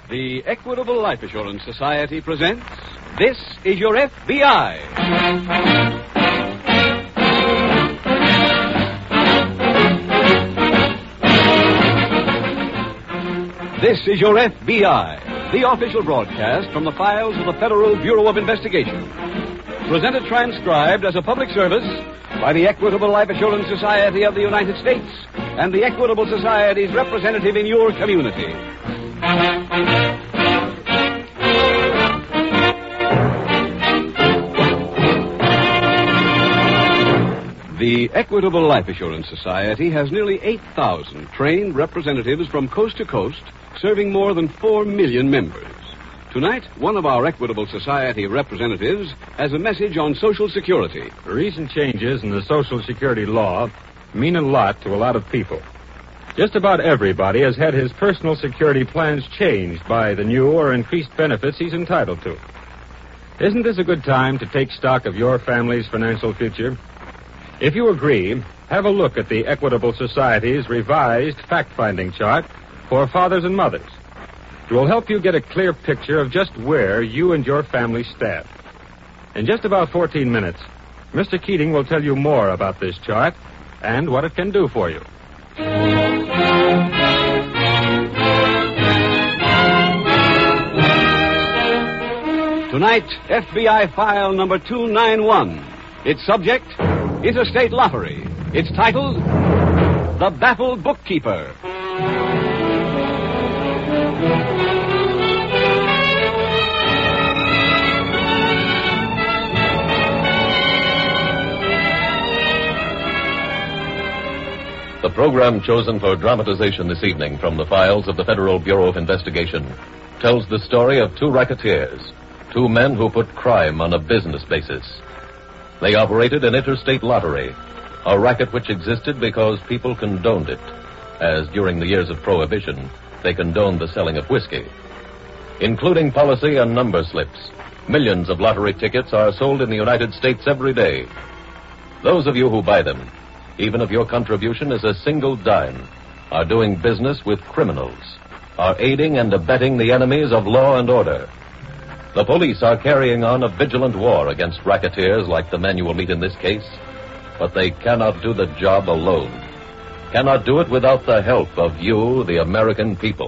The Equitable Life Assurance Society presents This Is Your FBI. This is Your FBI, the official broadcast from the files of the Federal Bureau of Investigation. Presented transcribed as a public service by the Equitable Life Assurance Society of the United States and the Equitable Society's representative in your community. The Equitable Life Assurance Society has nearly 8,000 trained representatives from coast to coast, serving more than 4 million members. Tonight, one of our Equitable Society representatives has a message on Social Security. Recent changes in the Social Security law mean a lot to a lot of people. Just about everybody has had his personal security plans changed by the new or increased benefits he's entitled to. Isn't this a good time to take stock of your family's financial future? If you agree, have a look at the Equitable Society's revised fact-finding chart for fathers and mothers. It will help you get a clear picture of just where you and your family stand. In just about 14 minutes, Mr. Keating will tell you more about this chart and what it can do for you. Tonight, FBI file number 291. Its subject, Interstate Lottery. It's titled, The Baffled Bookkeeper. The program chosen for dramatization this evening from the files of the Federal Bureau of Investigation tells the story of two racketeers, two men who put crime on a business basis. They operated an interstate lottery, a racket which existed because people condoned it, as during the years of Prohibition, they condoned the selling of whiskey. Including policy and number slips, millions of lottery tickets are sold in the United States every day. Those of you who buy them, even if your contribution is a single dime, are doing business with criminals, are aiding and abetting the enemies of law and order. The police are carrying on a vigilant war against racketeers like the men you will meet in this case, but they cannot do the job alone. Cannot do it without the help of you, the American people.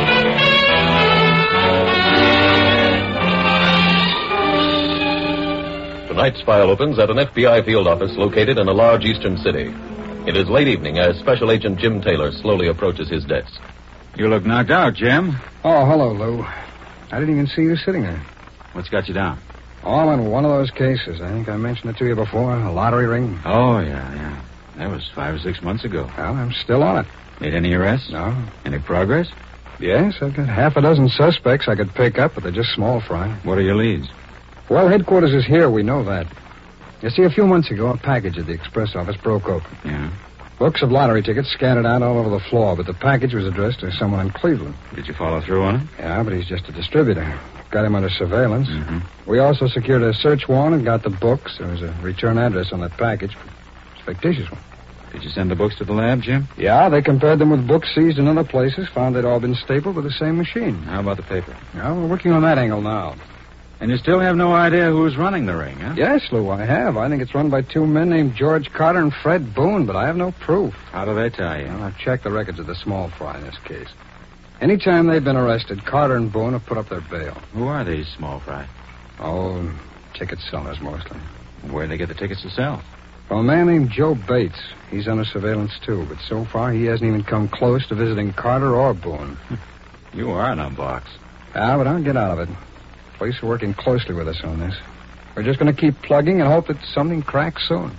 Tonight's file opens at an FBI field office located in a large eastern city. It is late evening as Special Agent Jim Taylor slowly approaches his desk. You look knocked out, Jim. Oh, hello, Lou. I didn't even see you sitting there. What's got you down? Oh, I'm in one of those cases. I think I mentioned it to you before. A lottery ring. Oh, yeah. That was 5 or 6 months ago. Well, I'm still on it. Made any arrests? No. Any progress? Yes, I've got half a dozen suspects I could pick up, but they're just small fry. What are your leads? Well, headquarters is here. We know that. You see, a few months ago, a package at the express office broke open. Yeah? Books of lottery tickets scattered out all over the floor, but the package was addressed to someone in Cleveland. Did you follow through on it? Yeah, but he's just a distributor. Got him under surveillance. Mm-hmm. We also secured a search warrant and got the books. There was a return address on that package. It's a fictitious one. Did you send the books to the lab, Jim? Yeah, they compared them with books seized in other places, found they'd all been stapled with the same machine. How about the paper? Yeah, we're working on that angle now. And you still have no idea who's running the ring, huh? Yes, Lou, I have. I think it's run by two men named George Carter and Fred Boone, but I have no proof. How do they tell you? Well, I've checked the records of the small fry in this case. Anytime they've been arrested, Carter and Boone have put up their bail. Who are these small fry? Oh, ticket sellers mostly. Where'd they get the tickets to sell? Well, a man named Joe Bates. He's under surveillance, too, but so far he hasn't even come close to visiting Carter or Boone. You are in a box. Ah, but I'll get out of it. Police are working closely with us on this. We're just going to keep plugging and hope that something cracks soon.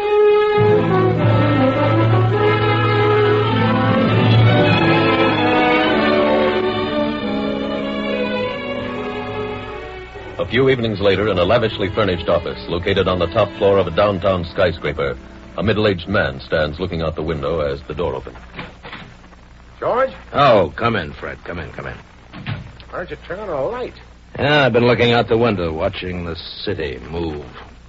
A few evenings later, in a lavishly furnished office located on the top floor of a downtown skyscraper, a middle-aged man stands looking out the window as the door opens. George? Oh, come in, Fred. Come in. Why don't you turn on a light? Yeah, I've been looking out the window, watching the city move.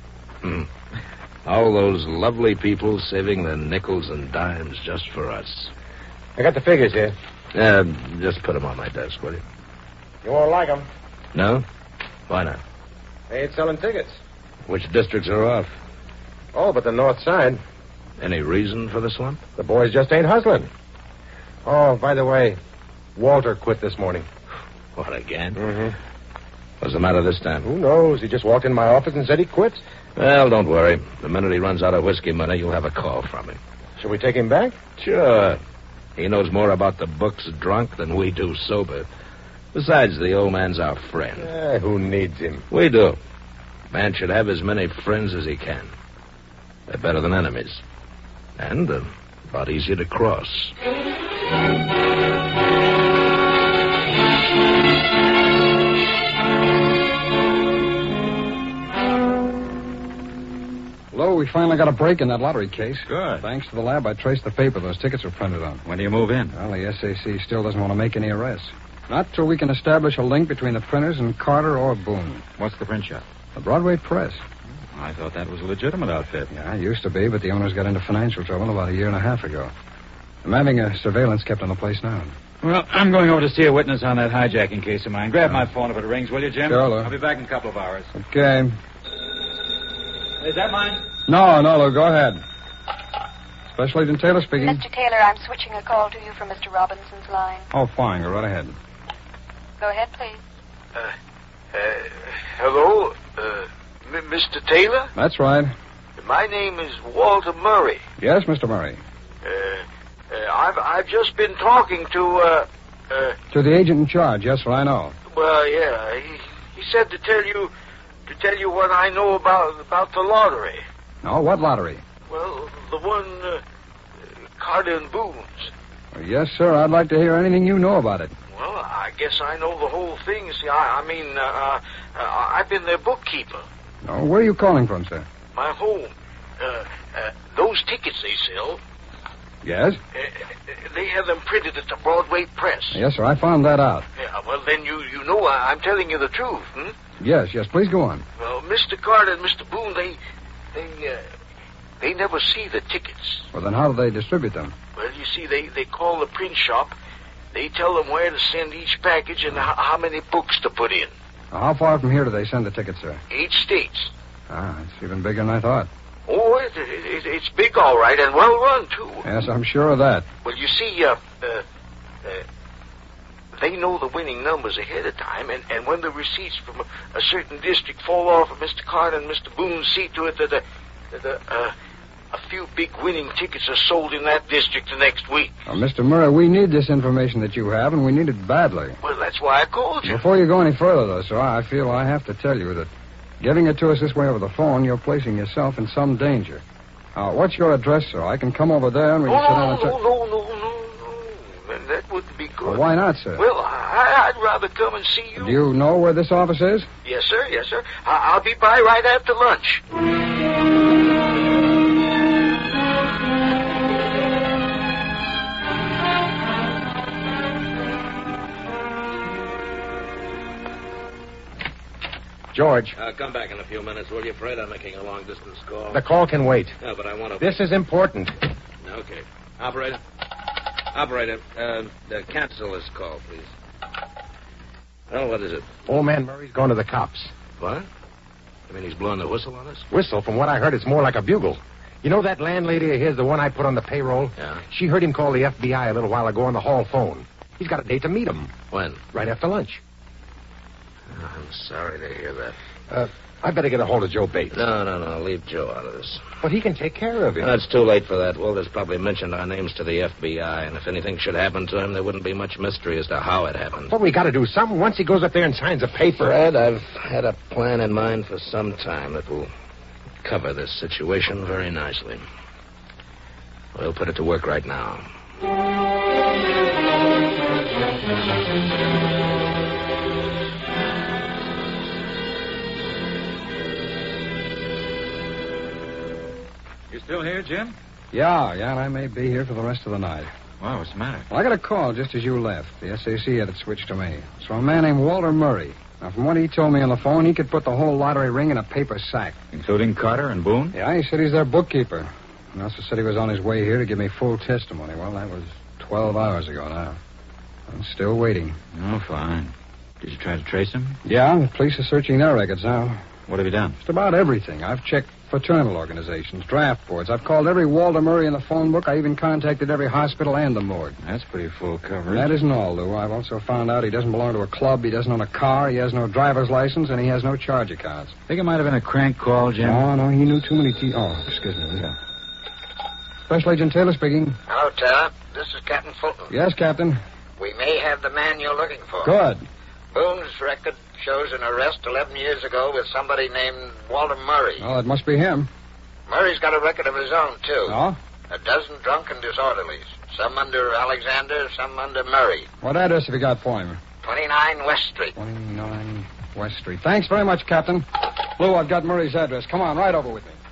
All those lovely people saving their nickels and dimes just for us. I got the figures here. Just put them on my desk, will you? You won't like them. No? Why not? They ain't selling tickets. Which districts are off? Oh, but the north side. Any reason for the slump? The boys just ain't hustling. Oh, by the way, Walter quit this morning. What, again? Mm-hmm. What's the matter this time? Who knows? He just walked in my office and said he quit. Well, don't worry. The minute he runs out of whiskey money, you'll have a call from him. Shall we take him back? Sure. He knows more about the books drunk than we do sober. Besides, the old man's our friend. Who needs him? We do. Man should have as many friends as he can. They're better than enemies. And about easier to cross. Hello, we finally got a break in that lottery case. Good. Thanks to the lab, I traced the paper those tickets were printed on. When do you move in? Well, the SAC still doesn't want to make any arrests. Not till we can establish a link between the printers and Carter or Boone. What's the print shop? The Broadway Press. I thought that was a legitimate outfit. Yeah, it used to be, but the owners got into financial trouble about a year and a half ago. I'm having a surveillance kept on the place now. Well, I'm going over to see a witness on that hijacking case of mine. Grab my phone if it rings, will you, Jim? Sure, Lou. I'll be back in a couple of hours. Okay. Is that mine? No, Lou, go ahead. Special Agent Taylor speaking. Mr. Taylor, I'm switching a call to you from Mr. Robinson's line. Oh, fine. Go right ahead. Go ahead, please. Hello, Mr. Taylor? That's right. My name is Walter Murray. Yes, Mr. Murray. I've just been talking to To the agent in charge, yes, sir, I know. well, yeah, he said to tell you what I know about the lottery. No, what lottery? Well, the one Carter and Boone's. Well, yes, sir, I'd like to hear anything you know about it. Well, I guess I know the whole thing. See, I've been their bookkeeper. No, where are you calling from, sir? My home. Those tickets they sell, Yes? they have them printed at the Broadway Press. Yes, sir, I found that out. Yeah, well, then you know I'm telling you the truth, hmm? Yes, please go on. Well, Mr. Carter and Mr. Boone, they never see the tickets. Well, then how do they distribute them? Well, you see, they call the print shop. They tell them where to send each package and how many books to put in. Now, how far from here do they send the tickets, sir? 8 states. Ah, it's even bigger than I thought. Oh, it's big, all right, and well run, too. Yes, I'm sure of that. Well, you see, they know the winning numbers ahead of time, and when the receipts from a certain district fall off of Mr. Carter and Mr. Boone, see to it that a few big winning tickets are sold in that district the next week. Now, Mr. Murray, we need this information that you have, and we need it badly. Well, that's why I called you. Before you go any further, though, sir, I feel I have to tell you that giving it to us this way over the phone, you're placing yourself in some danger. What's your address, sir? I can come over there and we can sit down and talk. No. That wouldn't be good. Well, why not, sir? Well, I'd rather come and see you. Do you know where this office is? Yes, sir. I'll be by right after lunch. George. Come back in a few minutes, will you, Fred? I'm making a long-distance call. The call can wait. No, but I want to... This is important. Okay. Operator, cancel this call, please. Well, what is it? Old man Murray's going to the cops. What? You mean he's blowing the whistle on us? Whistle, from what I heard, it's more like a bugle. You know that landlady of his, the one I put on the payroll? Yeah. She heard him call the FBI a little while ago on the hall phone. He's got a date to meet him. When? Right after lunch. Oh, I'm sorry to hear that. I better get a hold of Joe Bates. No. Leave Joe out of this. But he can take care of him. It's too late for that. Walter's probably mentioned our names to the FBI, and if anything should happen to him, there wouldn't be much mystery as to how it happened. But we got to do something. Once he goes up there and signs a paper... Fred, I've had a plan in mind for some time that will cover this situation very nicely. We'll put it to work right now. You still here, Jim? Yeah, and I may be here for the rest of the night. Well, what's the matter? Well, I got a call just as you left. The SAC had it switched to me. It's from a man named Walter Murray. Now, from what he told me on the phone, he could put the whole lottery ring in a paper sack. Including Carter and Boone? Yeah, he said he's their bookkeeper. He also said he was on his way here to give me full testimony. Well, that was 12 hours ago now. I'm still waiting. Oh, fine. Did you try to trace him? Yeah, the police are searching their records now. What have you done? Just about everything. I've checked fraternal organizations, draft boards. I've called every Walter Murray in the phone book. I even contacted every hospital and the morgue. That's pretty full coverage. And that isn't all, Lou. I've also found out he doesn't belong to a club, he doesn't own a car, he has no driver's license, and he has no charge accounts. Think it might have been a crank call, Jim? No, he knew too many Oh, excuse me. Yeah. Special Agent Taylor speaking. Hello, Taylor. This is Captain Fulton. Yes, Captain. We may have the man you're looking for. Good. Boone's record shows an arrest 11 years ago with somebody named Walter Murray. Oh, it must be him. Murray's got a record of his own, too. Oh? A dozen drunken disorderlies. Some under Alexander, some under Murray. What address have you got for him? 29 West Street. 29 West Street. Thanks very much, Captain. Lou, I've got Murray's address. Come on, right over with me.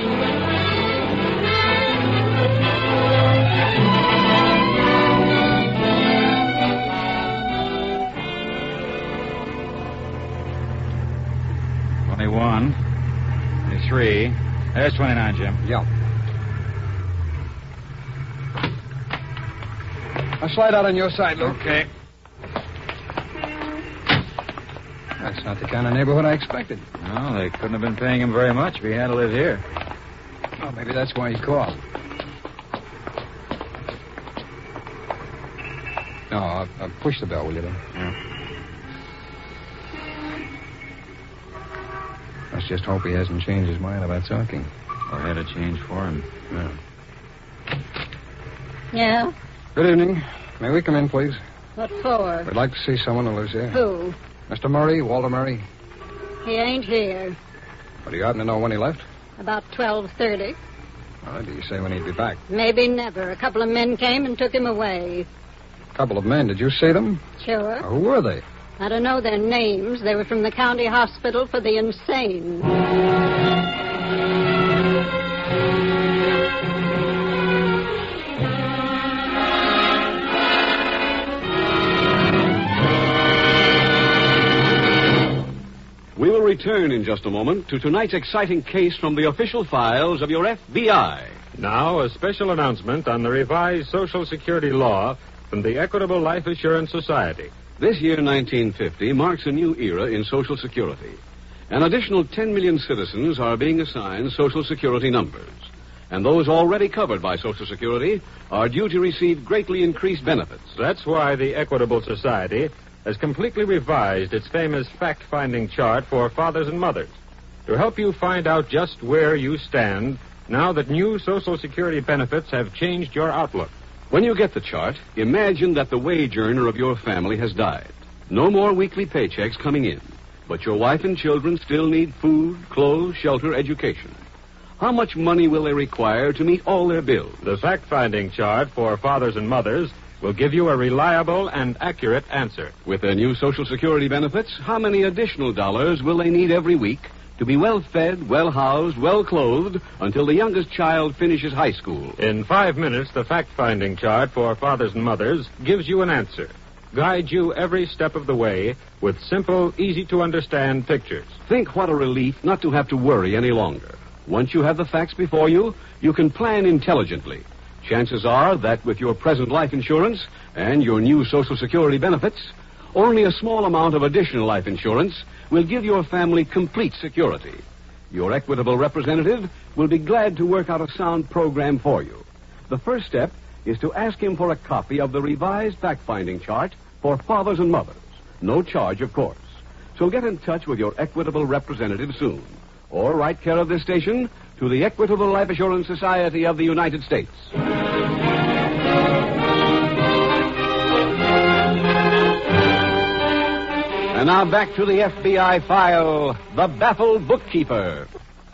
One, 23. There's 29, Jim. Yeah. I'll slide out on your side, Lou. Okay. That's not the kind of neighborhood I expected. No, they couldn't have been paying him very much if he had to live here. Oh, maybe that's why he called. No, I'll push the bell, will you, then? Yeah. Let's just hope he hasn't changed his mind about talking. Or had a change for him. Yeah. Yeah? Good evening. May we come in, please? What for? We'd like to see someone who lives here. Who? Mr. Murray, Walter Murray. He ain't here. But do you happen to know when he left? About 12:30. Do you say when he'd be back? Maybe never. A couple of men came and took him away. A couple of men. Did you see them? Sure. Who were they? I don't know their names. They were from the county hospital for the insane. We will return in just a moment to tonight's exciting case from the official files of your FBI. Now, a special announcement on the revised Social Security law from the Equitable Life Assurance Society. This year, 1950, marks a new era in Social Security. An additional 10 million citizens are being assigned Social Security numbers. And those already covered by Social Security are due to receive greatly increased benefits. That's why the Equitable Society has completely revised its famous fact-finding chart for fathers and mothers to help you find out just where you stand now that new Social Security benefits have changed your outlook. When you get the chart, imagine that the wage earner of your family has died. No more weekly paychecks coming in. But your wife and children still need food, clothes, shelter, education. How much money will they require to meet all their bills? The fact-finding chart for fathers and mothers will give you a reliable and accurate answer. With their new Social Security benefits, how many additional dollars will they need every week to be well-fed, well-housed, well-clothed until the youngest child finishes high school? In 5 minutes, the fact-finding chart for fathers and mothers gives you an answer, guides you every step of the way with simple, easy-to-understand pictures. Think what a relief not to have to worry any longer. Once you have the facts before you, you can plan intelligently. Chances are that with your present life insurance and your new Social Security benefits, only a small amount of additional life insurance will give your family complete security. Your Equitable representative will be glad to work out a sound program for you. The first step is to ask him for a copy of the revised fact-finding chart for fathers and mothers. No charge, of course. So get in touch with your Equitable representative soon. Or write care of this station to the Equitable Life Assurance Society of the United States. And now back to the FBI file, The Baffled Bookkeeper.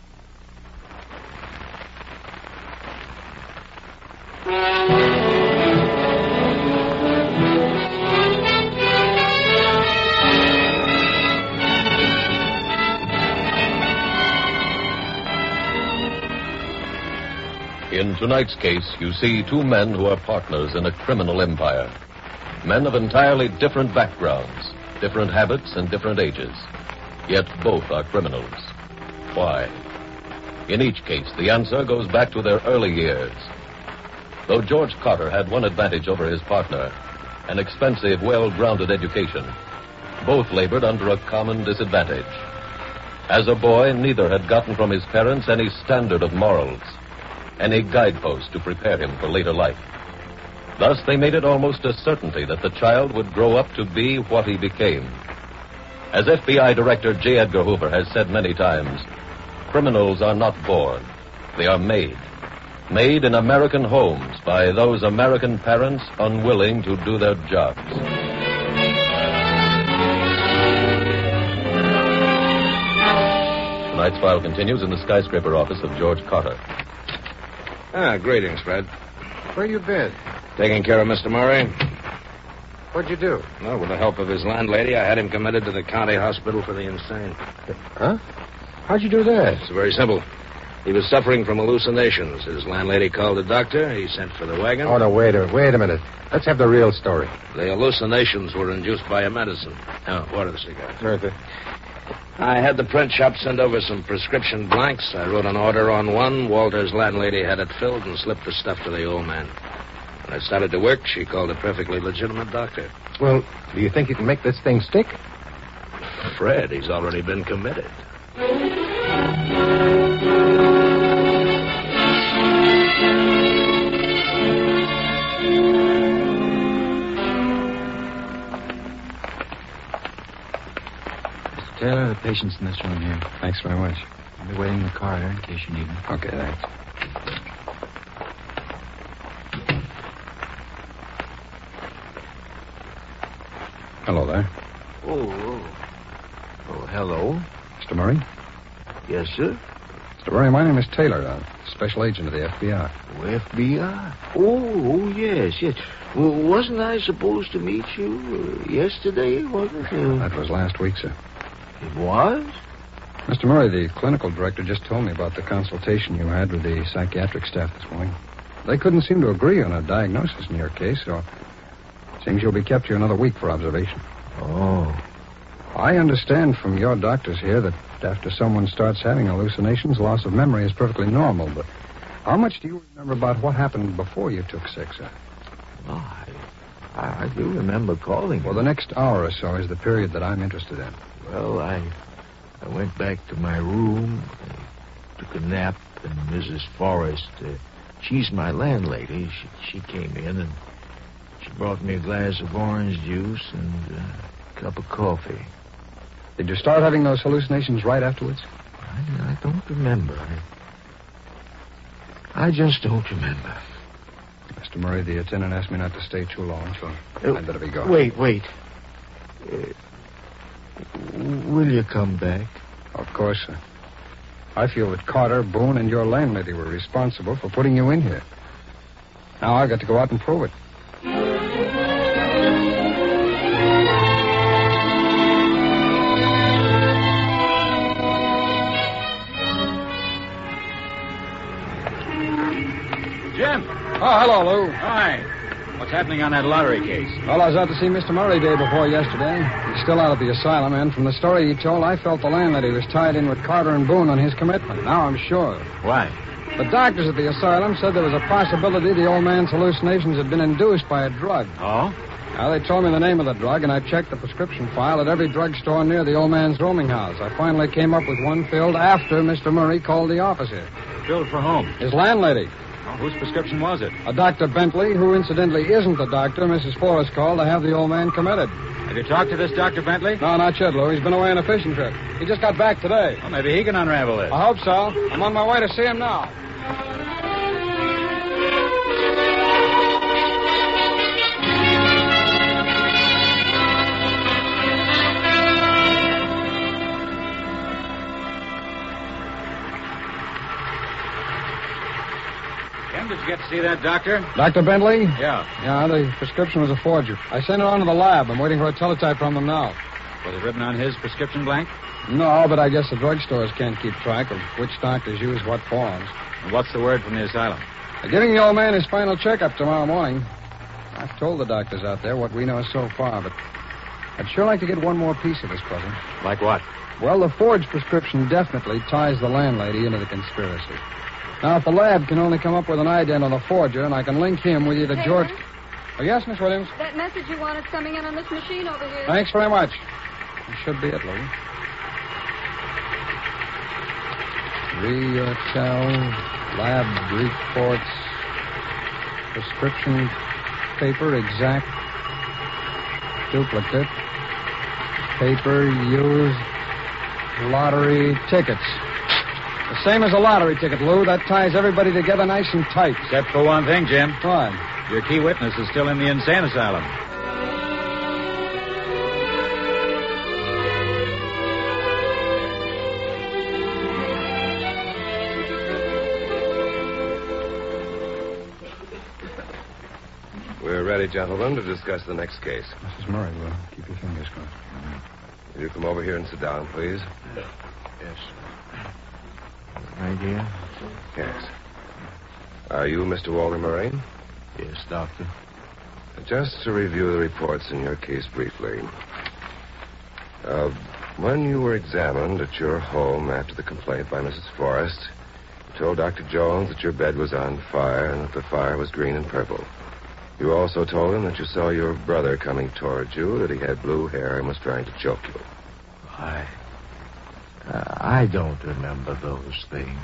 In tonight's case, you see two men who are partners in a criminal empire. Men of entirely different backgrounds, different habits, and different ages. Yet both are criminals. Why? In each case, the answer goes back to their early years. Though George Carter had one advantage over his partner, an expensive, well-grounded education, Both labored under a common disadvantage. As a boy, neither had gotten from his parents any standard of morals, any guidepost to prepare him for later life. Thus, they made it almost a certainty that the child would grow up to be what he became. As FBI Director J. Edgar Hoover has said many times, criminals are not born. They are made. Made in American homes by those American parents unwilling to do their jobs. Tonight's file continues in the skyscraper office of George Carter. Greetings, Fred. Where you been? Taking care of Mr. Murray? What'd you do? Well, with the help of his landlady, I had him committed to the county hospital for the insane. Huh? How'd you do that? It's very simple. He was suffering from hallucinations. His landlady called the doctor. He sent for the wagon. Oh, no, wait a minute. Let's have the real story. The hallucinations were induced by a medicine. Now, water the cigar. Okay. I had the print shop send over some prescription blanks. I wrote an order on one. Walter's landlady had it filled and slipped the stuff to the old man. When I started to work, she called a perfectly legitimate doctor. Well, do you think you can make this thing stick? Fred, he's already been committed. Mr. Taylor, the patient's in this room here. Thanks very much. I'll be waiting in the corridor in case you need me. Okay, thanks. Hello there. Oh, hello. Mr. Murray? Yes, sir. Mr. Murray, my name is Taylor, special agent of the FBI. Oh, FBI? Oh, yes. Well, wasn't I supposed to meet you yesterday, wasn't it? That was last week, sir. It was? Mr. Murray, the clinical director just told me about the consultation you had with the psychiatric staff this morning. They couldn't seem to agree on a diagnosis in your case, so it seems you'll be kept here another week for observation. Oh. I understand from your doctors here that after someone starts having hallucinations, loss of memory is perfectly normal, but how much do you remember about what happened before you took sick, sir? Oh, I do remember calling. Well, the next hour or so is the period that I'm interested in. Well, I went back to my room, took a nap, and Mrs. Forrest, she's my landlady. She came in and she brought me a glass of orange juice and a cup of coffee. Did you start having those hallucinations right afterwards? I don't remember. I just don't remember. Mr. Murray, the attendant asked me not to stay too long, so I'd better be going. Wait. Will you come back? Of course, sir. I feel that Carter, Boone, and your landlady were responsible for putting you in here. Now I've got to go out and prove it. Jim! Oh, hello, Lou. Hi. What's happening on that lottery case? Well, I was out to see Mr. Murray day before yesterday. He's still out at the asylum, and from the story he told, I felt the landlady was tied in with Carter and Boone on his commitment. Now I'm sure. Why? The doctors at the asylum said there was a possibility the old man's hallucinations had been induced by a drug. Oh? Now, they told me the name of the drug, and I checked the prescription file at every drugstore near the old man's rooming house. I finally came up with one filled after Mr. Murray called the office here. Filled for whom? His landlady. Oh, whose prescription was it? A Dr. Bentley, who incidentally isn't the doctor Mrs. Forrest called to have the old man committed. Have you talked to this Dr. Bentley? No, not yet, Lou. He's been away on a fishing trip. He just got back today. Well, maybe he can unravel this. I hope so. I'm on my way to see him now. Did you get to see that doctor? Dr. Bentley? Yeah. Yeah, the prescription was a forgery. I sent it on to the lab. I'm waiting for a teletype from them now. Was it written on his prescription blank? No, but I guess the drugstores can't keep track of which doctors use what forms. And what's the word from the asylum? They're giving the old man his final checkup tomorrow morning. I've told the doctors out there what we know so far, but I'd sure like to get one more piece of this puzzle. Like what? Well, the forged prescription definitely ties the landlady into the conspiracy. Now, if the lab can only come up with an ident on the forger, and I can link him with either George... Oh, yes, Miss Williams? That message you want is coming in on this machine over here. Thanks very much. Should be it, Lou. Retel, lab reports, prescription paper, exact, duplicate, paper used, lottery tickets. The same as a lottery ticket, Lou. That ties everybody together nice and tight. Except for one thing, Jim. What? Your key witness is still in the insane asylum. We're ready, gentlemen, to discuss the next case. Mrs. Murray, will keep your fingers crossed. Will you come over here and sit down, please? Yes. Right here? Yes. Are you Mr. Walter Murray? Yes, Doctor. Just to review the reports in your case briefly. When you were examined at your home after the complaint by Mrs. Forrest, you told Dr. Jones that your bed was on fire and that the fire was green and purple. You also told him that you saw your brother coming towards you, that he had blue hair and was trying to choke you. I don't remember those things.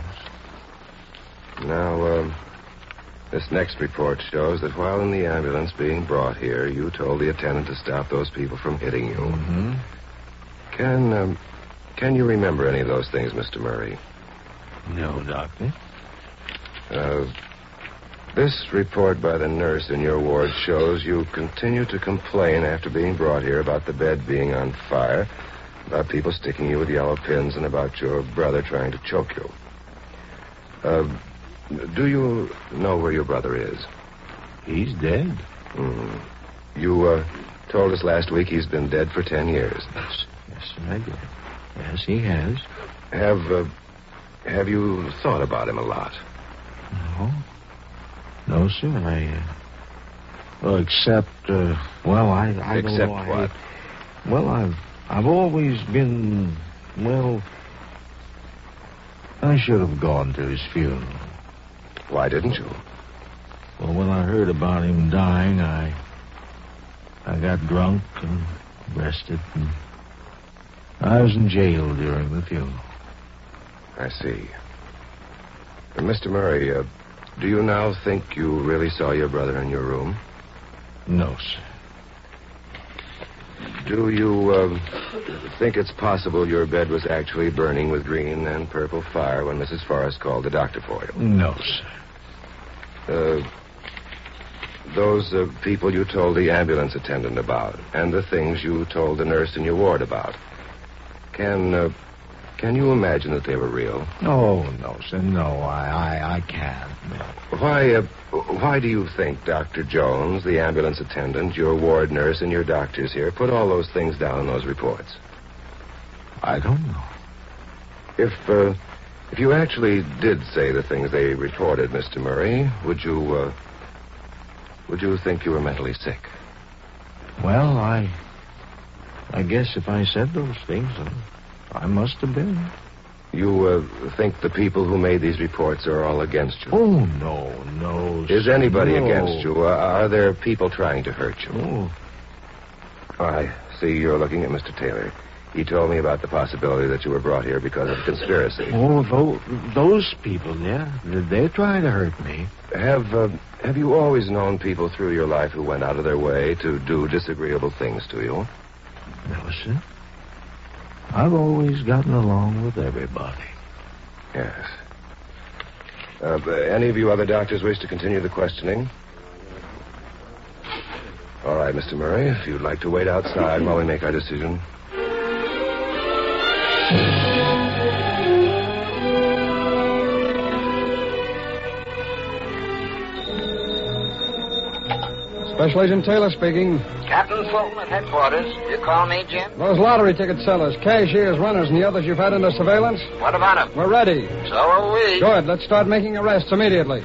Now, this next report shows that while in the ambulance being brought here, you told the attendant to stop those people from hitting you. Mm-hmm. Can you remember any of those things, Mr. Murray? No, Doctor. This report by the nurse in your ward shows you continue to complain after being brought here about the bed being on fire, about people sticking you with yellow pins, and about your brother trying to choke you. Do you know where your brother is? He's dead. You told us last week he's been dead for 10 years. Yes, I did. Yes, he has. Have you thought about him a lot? No, sir. Except, I don't know. Except what? I've always been, I should have gone to his funeral. Why didn't you? Well, when I heard about him dying, I got drunk and arrested, and I was in jail during the funeral. I see. Mr. Murray, do you now think you really saw your brother in your room? No, sir. Do you think it's possible your bed was actually burning with green and purple fire when Mrs. Forrest called the doctor for you? No, sir. Those people you told the ambulance attendant about, and the things you told the nurse in your ward about, can you imagine that they were real? Oh, no, sir. No, I can't. No. Why do you think Dr. Jones, the ambulance attendant, your ward nurse, and your doctors here put all those things down in those reports? I don't know. If you actually did say the things they reported, Mr. Murray, would you think you were mentally sick? Well, I guess if I said those things, I must have been. You think the people who made these reports are all against you? Oh, no. Is anybody against you? Are there people trying to hurt you? Oh. I see you're looking at Mr. Taylor. He told me about the possibility that you were brought here because of conspiracy. Oh, those people, yeah. They're trying to hurt me. Have you always known people through your life who went out of their way to do disagreeable things to you? No, sir. I've always gotten along with everybody. Yes. Any of you other doctors wish to continue the questioning? All right, Mr. Murray, if you'd like to wait outside while we make our decision. Special Agent Taylor speaking. Captain Fulton at headquarters. You call me, Jim? Those lottery ticket sellers, cashiers, runners, and the others you've had under surveillance? What about them? We're ready. So are we. Good. Let's start making arrests immediately.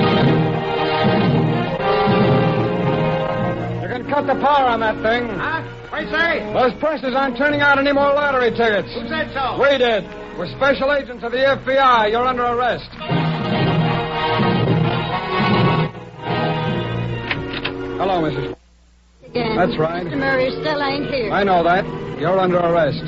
You can cut the power on that thing. Huh? What do you say? Those presses aren't turning out any more lottery tickets. Who said so? We did. We're special agents of the FBI. You're under arrest. Hello, Mrs. Again. That's right. Mr. Murray still ain't here. I know that. You're under arrest.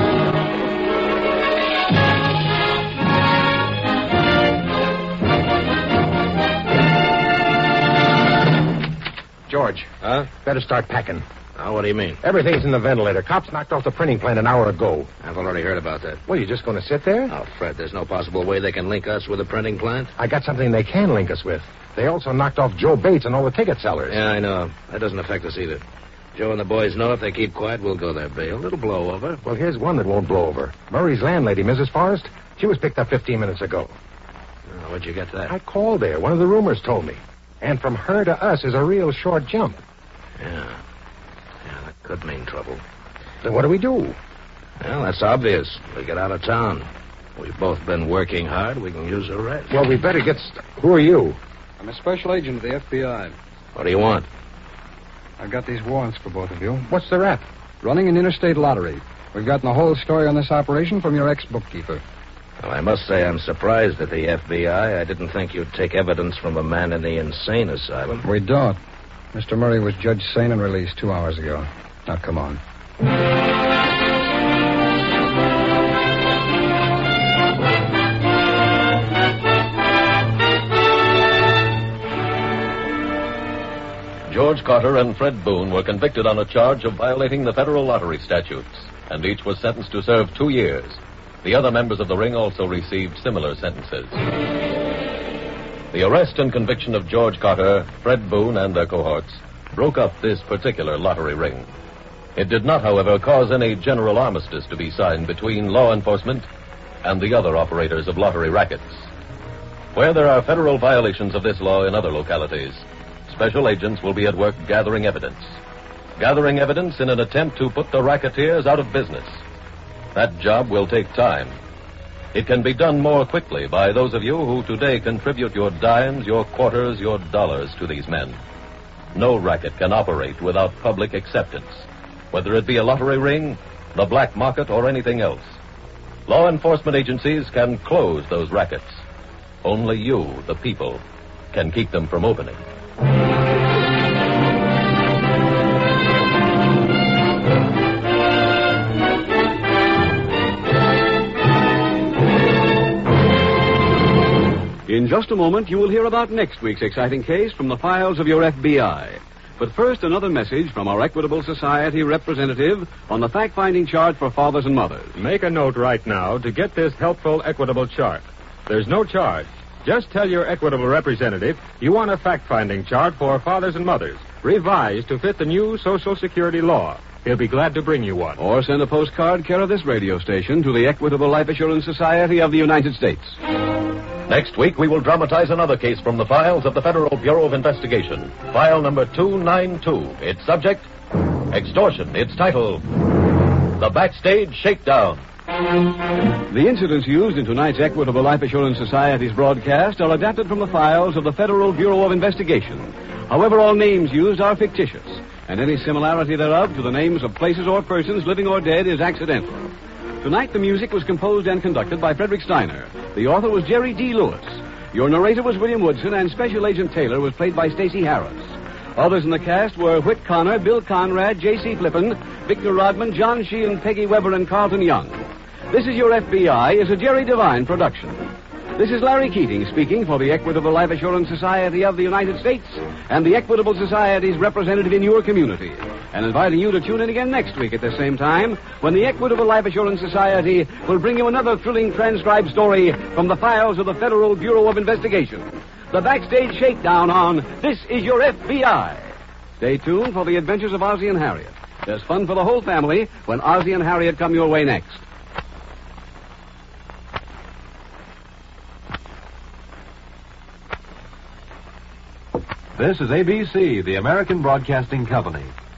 George. Huh? Better start packing. Now, what do you mean? Everything's in the ventilator. Cops knocked off the printing plant an hour ago. I've already heard about that. What, you just going to sit there? Oh, Fred, there's no possible way they can link us with a printing plant. I got something they can link us with. They also knocked off Joe Bates and all the ticket sellers. Yeah, I know. That doesn't affect us either. Joe and the boys know if they keep quiet, we'll go their bail. It'll blow over. Well, here's one that won't blow over. Murray's landlady, Mrs. Forrest. She was picked up 15 minutes ago. Oh, where'd you get that? I called there. One of the roomers told me. And from her to us is a real short jump. Yeah, that could mean trouble. Then what do we do? Well, that's obvious. We get out of town. We've both been working hard. We can use a rest. Well, we better get... Who are you? I'm a special agent of the FBI. What do you want? I've got these warrants for both of you. What's the rap? Running an interstate lottery. We've gotten the whole story on this operation from your ex-bookkeeper. Well, I must say I'm surprised at the FBI. I didn't think you'd take evidence from a man in the insane asylum. We don't. Mr. Murray was judged sane and released 2 hours ago. Now, come on. George Carter and Fred Boone were convicted on a charge of violating the federal lottery statutes, and each was sentenced to serve 2 years. The other members of the ring also received similar sentences. The arrest and conviction of George Carter, Fred Boone, and their cohorts broke up this particular lottery ring. It did not, however, cause any general armistice to be signed between law enforcement and the other operators of lottery rackets. Where there are federal violations of this law in other localities, special agents will be at work gathering evidence. Gathering evidence in an attempt to put the racketeers out of business. That job will take time. It can be done more quickly by those of you who today contribute your dimes, your quarters, your dollars to these men. No racket can operate without public acceptance, whether it be a lottery ring, the black market, or anything else. Law enforcement agencies can close those rackets. Only you, the people, can keep them from opening. In just a moment, you will hear about next week's exciting case from the files of your FBI. But first, another message from our Equitable Society representative on the fact-finding chart for fathers and mothers. Make a note right now to get this helpful Equitable chart. There's no charge. Just tell your Equitable representative you want a fact-finding chart for fathers and mothers, revised to fit the new Social Security law. He'll be glad to bring you one. Or send a postcard care of this radio station to the Equitable Life Assurance Society of the United States. Next week, we will dramatize another case from the files of the Federal Bureau of Investigation. File number 292. Its subject, extortion. Its title, The Backstage Shakedown. The incidents used in tonight's Equitable Life Assurance Society's broadcast are adapted from the files of the Federal Bureau of Investigation. However, all names used are fictitious, and any similarity thereof to the names of places or persons, living or dead, is accidental. Tonight, the music was composed and conducted by Frederick Steiner. The author was Jerry D. Lewis. Your narrator was William Woodson, and Special Agent Taylor was played by Stacey Harris. Others in the cast were Whit Connor, Bill Conrad, J.C. Flippen, Victor Rodman, John Sheehan, Peggy Weber, and Carlton Young. This Is Your FBI is a Jerry Devine production. This is Larry Keating speaking for the Equitable Life Assurance Society of the United States and the Equitable Society's representative in your community, and inviting you to tune in again next week at the same time when the Equitable Life Assurance Society will bring you another thrilling transcribed story from the files of the Federal Bureau of Investigation. The Backstage Shakedown on This Is Your FBI. Stay tuned for the adventures of Ozzie and Harriet. There's fun for the whole family when Ozzie and Harriet come your way next. This is ABC, the American Broadcasting Company.